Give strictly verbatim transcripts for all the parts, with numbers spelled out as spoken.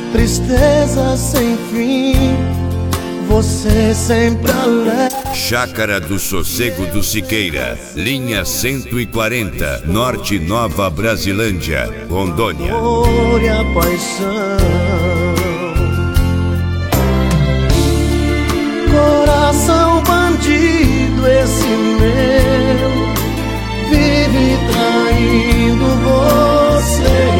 tristeza sem fim, você sempre alegre. Chácara do Sossego do Siqueira, linha cento e quarenta, Norte Nova Brasilândia, Rondônia. Amor e a paixão, coração bandido esse meu, vive traindo você.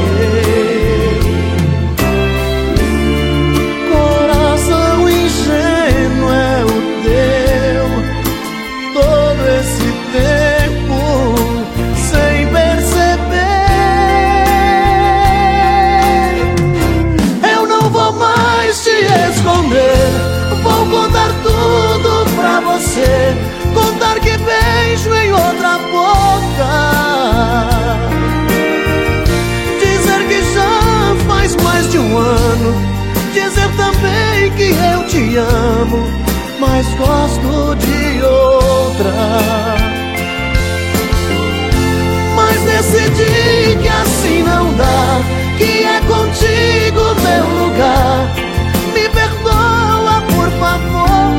Coração ingênuo é o teu, todo esse tempo sem perceber. Eu não vou mais te esconder, vou contar tudo pra você, contar que beijo em outra boca, dizer que já faz mais de um ano, dizer também que eu te amo, mas gosto de outra. Mas decidi que assim não dá, que é contigo meu lugar. Me perdoa, por favor.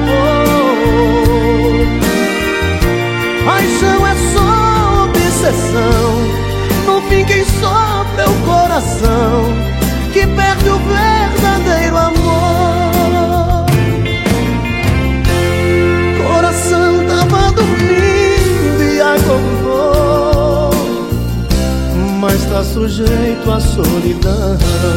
Paixão é só obsessão, no fim quem sofre é o coração, que perde o verdadeiro amor. Coração tava dormindo e acordou, mas tá sujeito à solidão.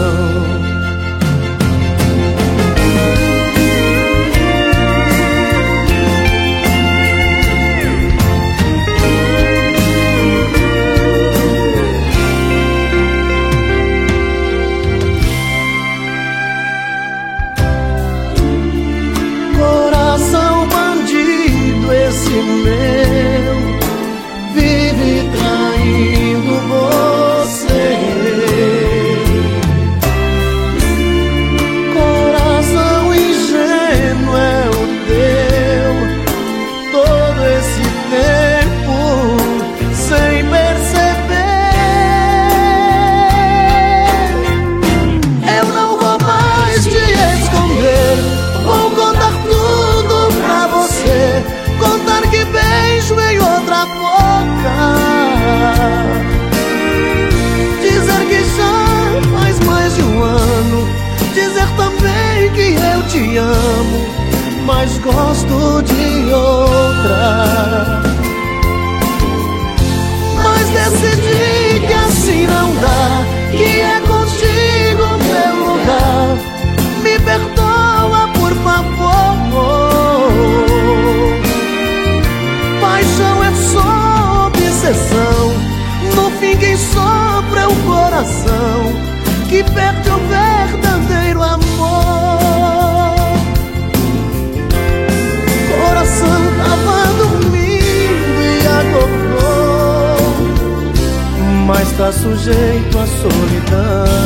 Meu, vive traindo você. Coração ingênuo é o teu, todo esse tempo sem perceber. Eu não vou mais te esconder, vou contar tudo pra você, contar que beijo em outra boca, dizer que já faz mais de um ano, dizer também que eu te amo, mas gosto de outra. Mas decidi que assim não dá, que é contigo meu lugar. Me perdoa, por favor. Paixão é só obsessão, no fim quem sofre é o coração, que perde o verdadeiro amor. Coração tava dormindo e acordou, mas tá sujeito à solidão.